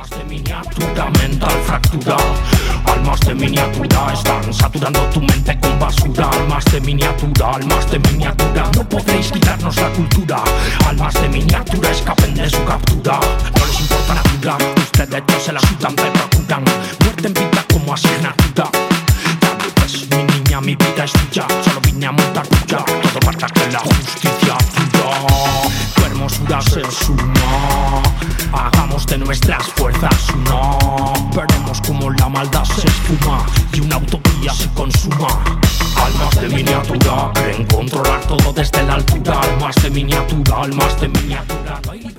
Almas de miniatura, mental fractura. Almas de miniatura, están saturando tu mente con basura. Almas de miniatura, no podéis quitarnos la cultura. Almas de miniatura, escapen de su captura. No les importa natura, ustedes no se la sudan, te procuran muerte en vida como asignatura. Pues mi niña, mi vida es tuya, solo vine a montar tuya. Todo para que la justicia fluya. Tu hermosura se suma, hagamos de nuestras fuerzas una. Veremos como la maldad se esfuma y una utopía se consuma. Almas de miniatura, creen controlar todo desde la altura. Almas de miniatura, no hay